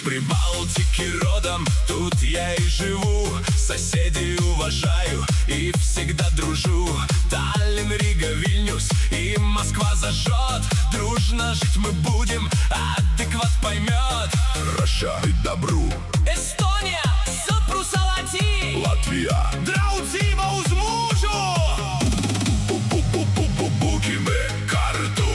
Прибалтики родом, тут я и живу. Соседей уважаю и всегда дружу. Таллин, Рига, Вильнюс и Москва зажжет. Дружно жить мы будем, адекват поймет. Russia и добру. Эстония, Сапру-Салати. Латвия, Draudzība uz mūžu. Būkime kartu.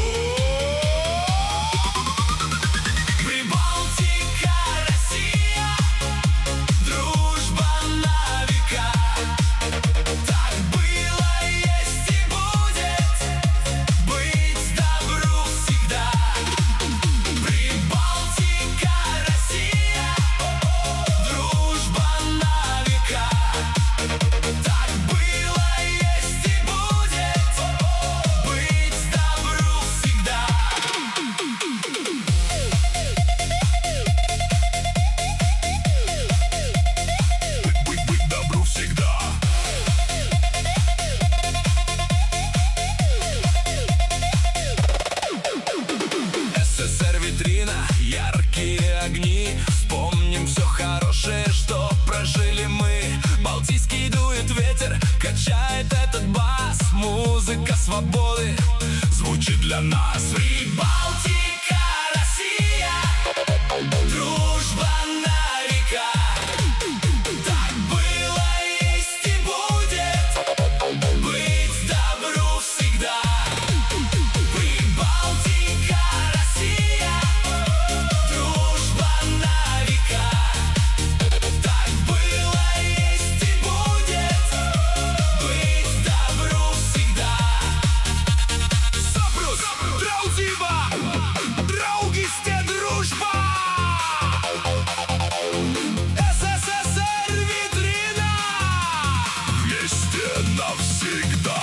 Прибалтика, Россия, дружба на века. Так было, есть и будет, быть добру всегда. Прибалтика, Россия, дружба на века. Так было, есть и будет, быть добру всегда. Быть добру всегда. СССР витрина, яркие огни. Вспомним все хорошее, что прожили мы. Балтийский дует ветер, качает этот бас. Музыка свободы звучит для нас. Прибалтика, Россия, дружба на века. Так было, есть и будет, быть добру всегда. Прибалтика, Россия, дружба на века. Так было, есть и будет, быть добру всегда. Сапрус, Draudzība, draugiste, дружба. СССР витрина. Вместе навсегда.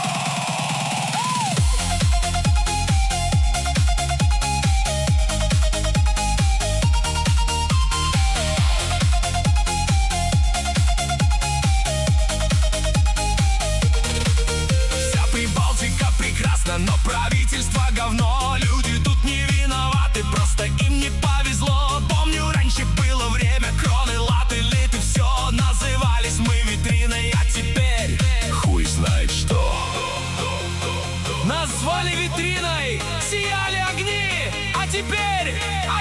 Вся Прибалтика прекрасна, но правительство говно. Люди тут не виноваты, просто им не повезло. Помню, раньше было время, кроны, латы, литы, все. Назывались мы витриной, а теперь Хуй знает что. назвали витриной, сияли огни. А теперь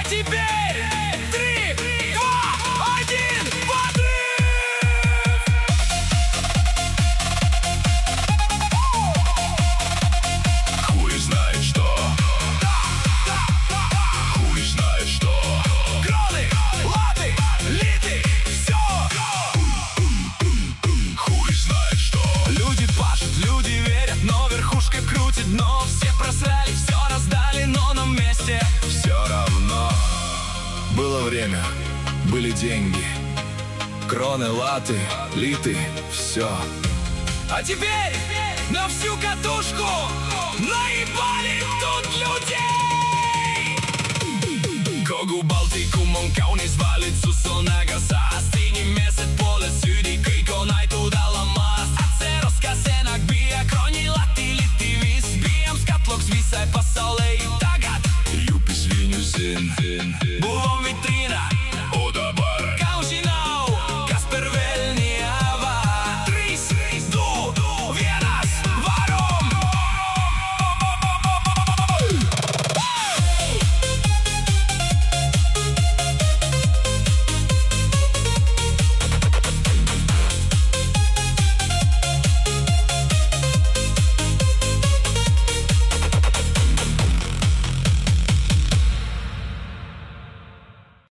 3, 2, 1, подрыв! Хуй знает что. Хуй знает что. Кроны, латы, литы, все. Хуй знает что. Люди пашут, люди верят, но верхушка крутит. Но все просрали, все раздали, но на месте Все равно. Было время, были деньги. Кроны, латы, литы, все. А теперь на всю катушку наебали тут людей. Kogu Baltikumon kaunis valitsus on ägasa. Inimesed pole süüdi, kõik on aitud alamas. Atseroskasena gbija kroni lati liti viis. Bijam skatloks visai pasaulē tagad. Jupis viņu zina.